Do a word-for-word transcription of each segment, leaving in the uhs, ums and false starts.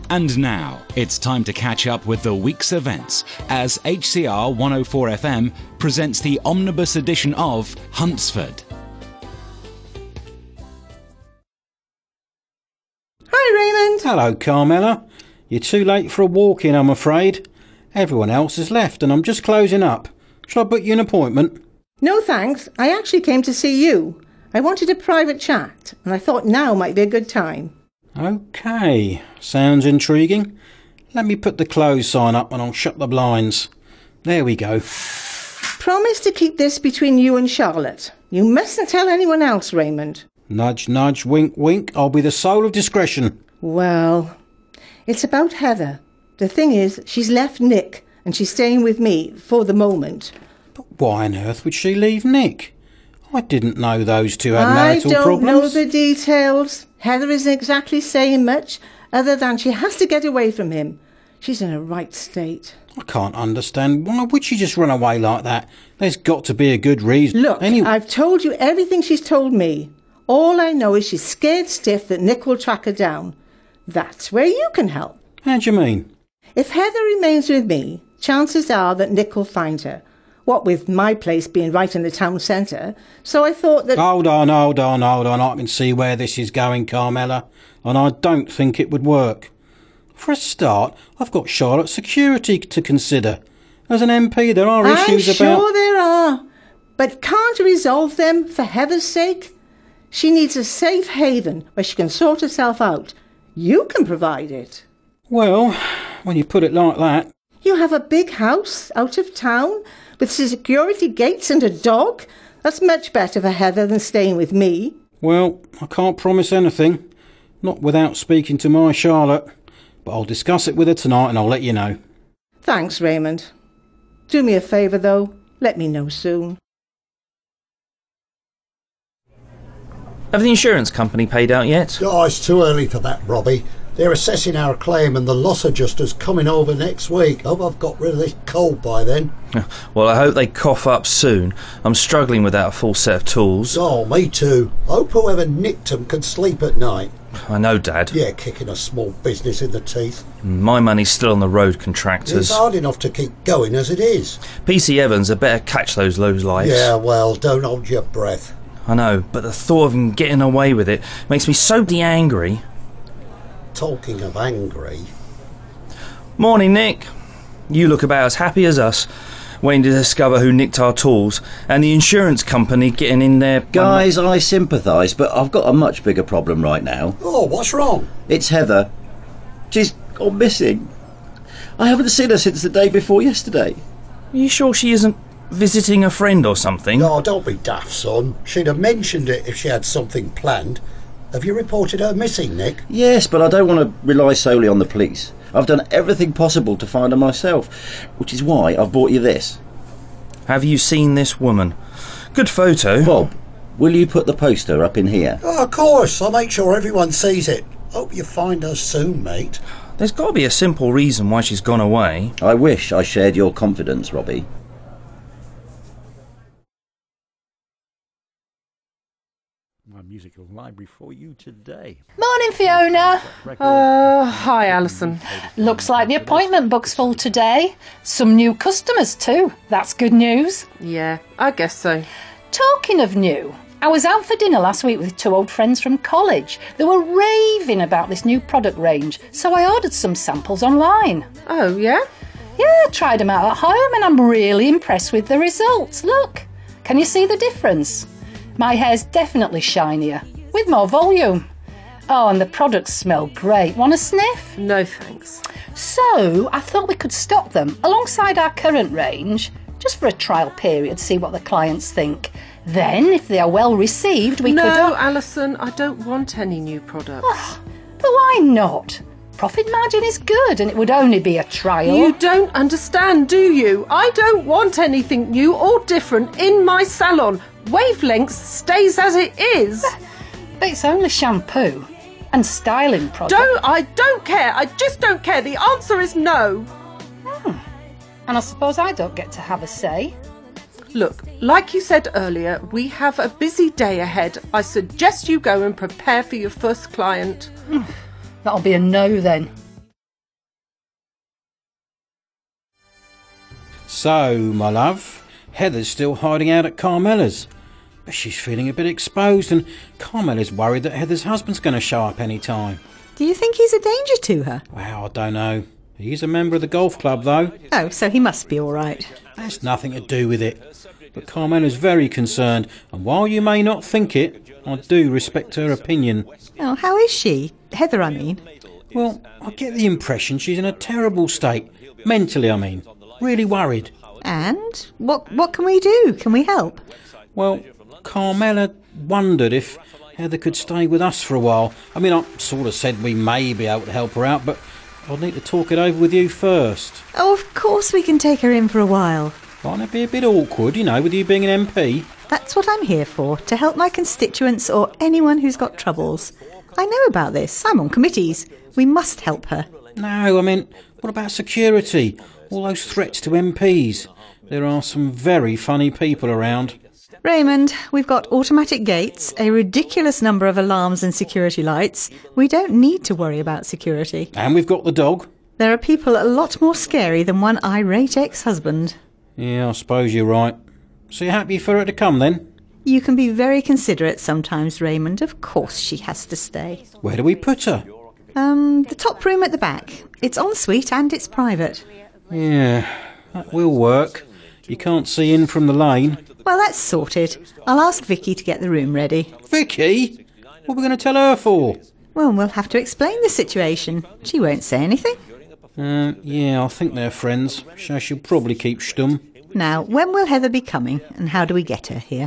And now, it's time to catch up with the week's events as H C R one oh four F M presents the omnibus edition of Huntsford. Hi, Raymond. Hello, Carmela. You're too late for a walk-in, I'm afraid. Everyone else has left and I'm just closing up. Shall I book you an appointment? No, thanks. I actually came to see you. I wanted a private chat, and I thought now might be a good time. OK, sounds intriguing. Let me put the close sign up and I'll shut the blinds. There we go. Promise to keep this between you and Charlotte. You mustn't tell anyone else, Raymond. Nudge, nudge, wink, wink. I'll be the soul of discretion. Well, it's about Heather. The thing is, she's left Nick and she's staying with me for the moment. But why on earth would she leave Nick? I didn't know those two had I marital don't problems. know the details. Heather isn't exactly saying much, other than she has to get away from him. She's in a right state. I can't understand. Why would she just run away like that? There's got to be a good reason. Look, anyway, I've told you everything she's told me. All I know is she's scared stiff that Nick will track her down. That's where you can help. How do you mean? If Heather remains with me, chances are that Nick will find her. What with my place being right in the town centre. So I thought that... Hold on, hold on, hold on. I can see where this is going, Carmela. And I don't think it would work. For a start, I've got Charlotte's security to consider. As an M P, there are issues I'm about... I'm sure there are. But can't you resolve them for Heather's sake? She needs a safe haven where she can sort herself out. You can provide it. Well, when you put it like that... You have a big house out of town with security gates and a dog. That's much better for Heather than staying with me. Well, I can't promise anything. Not without speaking to my Charlotte. But I'll discuss it with her tonight and I'll let you know. Thanks, Raymond. Do me a favour, though. Let me know soon. Have the insurance company paid out yet? Oh, it's too early for that, Robbie. They're assessing our claim and the loss adjuster's coming over next week. Hope I've got rid of this cold by then. Well, I hope they cough up soon. I'm struggling without a full set of tools. Oh, me too. Hope whoever nicked them can sleep at night. I know, Dad. Yeah, kicking a small business in the teeth. My money's still on the road contractors. It's hard enough to keep going as it is. P C Evans had better catch those low lives. Yeah, well, don't hold your breath. I know, but the thought of him getting away with it makes me so de-angry. Talking of angry... Morning, Nick. You look about as happy as us, waiting to discover who nicked our tools, and the insurance company getting in there... Guys, I sympathise, but I've got a much bigger problem right now. Oh, what's wrong? It's Heather. She's gone missing. I haven't seen her since the day before yesterday. Are you sure she isn't visiting a friend or something? No, don't be daft, son. She'd have mentioned it if she had something planned. Have you reported her missing, Nick? Yes, but I don't want to rely solely on the police. I've done everything possible to find her myself, which is why I've brought you this. Have you seen this woman? Good photo. Bob, will you put the poster up in here? Oh, of course. I'll make sure everyone sees it. Hope you find her soon, mate. There's got to be a simple reason why she's gone away. I wish I shared your confidence, Robbie. Musical library for you today. Morning, Fiona. Uh, hi, Alison. Looks like the appointment book's full today. Some new customers too. That's good news. Yeah, I guess so. Talking of new, I was out for dinner last week with two old friends from college. They were raving about this new product range, so I ordered some samples online. Oh, yeah? Yeah, tried them out at home and I'm really impressed with the results. Look, can you see the difference? My hair's definitely shinier, with more volume. Oh, and the products smell great. Want a sniff? No, thanks. So, I thought we could stock them alongside our current range, just for a trial period, see what the clients think. Then, if they are well received, we no, could... No, Alison, I don't want any new products. Oh, but why not? Profit margin is good and it would only be a trial. You don't understand, do you? I don't want anything new or different in my salon. Wavelength stays as it is. But it's only shampoo and styling products. Don't, I don't care. I just don't care. The answer is no. Hmm. And I suppose I don't get to have a say. Look, like you said earlier, we have a busy day ahead. I suggest you go and prepare for your first client. That'll be a no then. So, my love, Heather's still hiding out at Carmela's. But she's feeling a bit exposed, and Carmela's worried that Heather's husband's going to show up any time. Do you think he's a danger to her? Well, I don't know. He's a member of the golf club, though. Oh, so he must be all right. That's nothing to do with it. But Carmela's very concerned, and while you may not think it, I do respect her opinion. Oh, how is she? Heather, I mean. Well, I get the impression she's in a terrible state. Mentally, I mean. Really worried. And? What, what can we do? Can we help? Well, Carmela wondered if Heather could stay with us for a while. I mean, I sort of said we may be able to help her out, but I'd need to talk it over with you first. Oh, of course we can take her in for a while. Mightn't it be a bit awkward, you know, with you being an M P? That's what I'm here for, to help my constituents or anyone who's got troubles. I know about this. I'm on committees. We must help her. No, I mean, what about security? All those threats to M Ps. There are some very funny people around. Raymond, we've got automatic gates, a ridiculous number of alarms and security lights. We don't need to worry about security. And we've got the dog. There are people a lot more scary than one irate ex-husband. Yeah, I suppose you're right. So you're happy for her to come, then? You can be very considerate sometimes, Raymond. Of course she has to stay. Where do we put her? Um, the top room at the back. It's ensuite and it's private. Yeah, that will work. You can't see in from the lane. Well, that's sorted. I'll ask Vicky to get the room ready. Vicky? What are we going to tell her for? Well, we'll have to explain the situation. She won't say anything. Uh, yeah, I think they're friends, so she'll probably keep stum. Now, when will Heather be coming, and how do we get her here?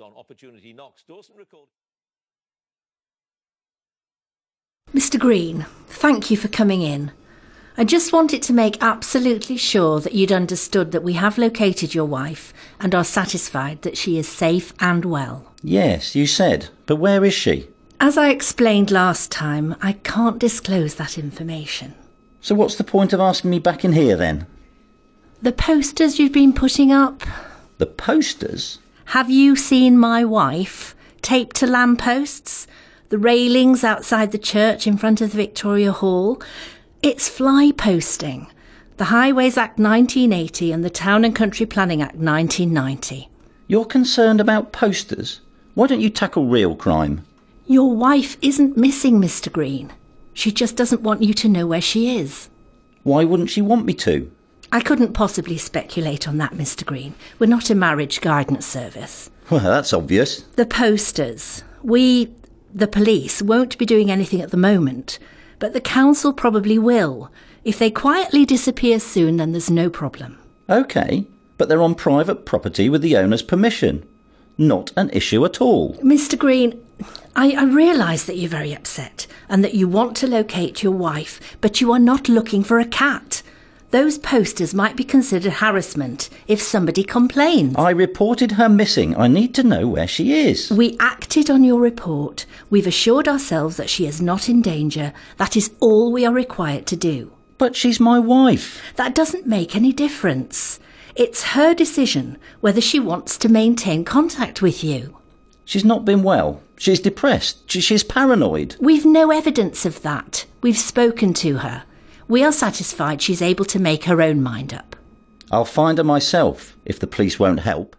Mister Green, thank you for coming in. I just wanted to make absolutely sure that you'd understood that we have located your wife and are satisfied that she is safe and well. Yes, you said. But where is she? As I explained last time, I can't disclose that information. So what's the point of asking me back in here then? The posters you've been putting up. The posters? Have you seen my wife taped to lampposts? The railings outside the church in front of the Victoria Hall? It's fly posting. The Highways Act nineteen eighty and the Town and Country Planning Act nineteen ninety. You're concerned about posters? Why don't you tackle real crime? Your wife isn't missing, Mister Green. She just doesn't want you to know where she is. Why wouldn't she want me to? I couldn't possibly speculate on that, Mister Green. We're not a marriage guidance service. Well, that's obvious. The posters. We, the police, won't be doing anything at the moment, but the council probably will. If they quietly disappear soon, then there's no problem. OK, but they're on private property with the owner's permission. Not an issue at all. Mister Green, I, I realise that you're very upset and that you want to locate your wife, but you are not looking for a cat. Those posters might be considered harassment if somebody complains. I reported her missing. I need to know where she is. We acted on your report. We've assured ourselves that she is not in danger. That is all we are required to do. But she's my wife. That doesn't make any difference. It's her decision whether she wants to maintain contact with you. She's not been well. She's depressed. She, she's paranoid. We've no evidence of that. We've spoken to her. We are satisfied she's able to make her own mind up. I'll find her myself, if the police won't help.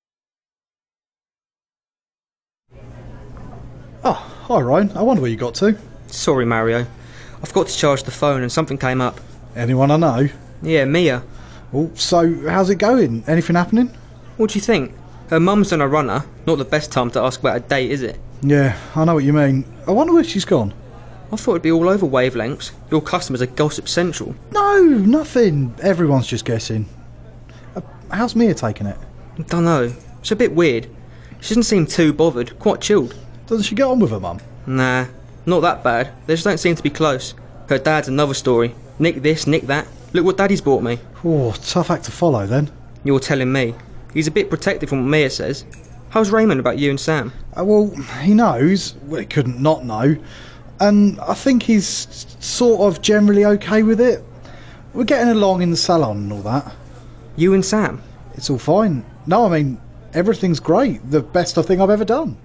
Oh, hi Ryan. I wonder where you got to. Sorry, Mario. I forgot to charge the phone and something came up. Anyone I know? Yeah, Mia. Well, so how's it going? Anything happening? What do you think? Her mum's on a runner. Not the best time to ask about a date, is it? Yeah, I know what you mean. I wonder where she's gone. I thought it'd be all over Wavelengths. Your customers are gossip central. No, nothing. Everyone's just guessing. Uh, how's Mia taking it? Dunno. It's a bit weird. She doesn't seem too bothered. Quite chilled. Doesn't she get on with her mum? Nah, not that bad. They just don't seem to be close. Her dad's another story. Nick this, nick that. Look what Daddy's bought me. Oh, tough act to follow then. You're telling me. He's a bit protective from what Mia says. How's Raymond about you and Sam? Uh, well, he knows. Well, he couldn't not know. And I think he's sort of generally okay with it. We're getting along in the salon and all that. You and Sam? It's all fine. No, I mean, everything's great. The best I think I've ever done.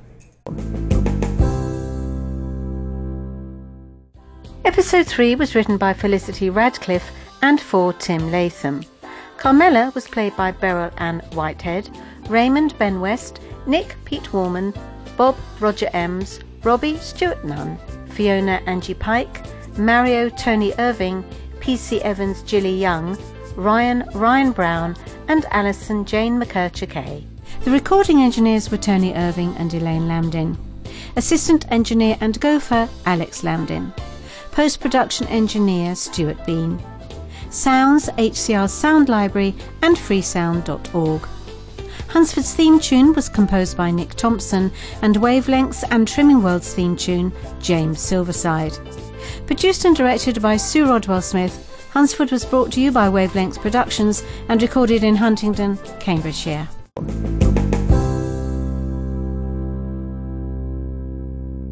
Episode three was written by Felicity Radcliffe and for Tim Latham. Carmela was played by Beryl Ann Whitehead, Raymond Ben West, Nick Pete Warman, Bob Roger Ems, Robbie Stuart Nunn, Fiona Angie Pike, Mario Tony Irving, P C Evans Gilly Young, Ryan Ryan Brown and Alison Jane McKercher Kay. The recording engineers were Tony Irving and Elaine Lambdin. Assistant engineer and gopher Alex Lambdin. Post-production engineer Stuart Bean. Sounds H C R Sound Library and freesound dot org. Hunsford's theme tune was composed by Nick Thompson and Wavelengths and Trimming World's theme tune James Silverside. Produced and directed by Sue Rodwell Smith, Hunsford was brought to you by Wavelengths Productions and recorded in Huntingdon, Cambridgeshire.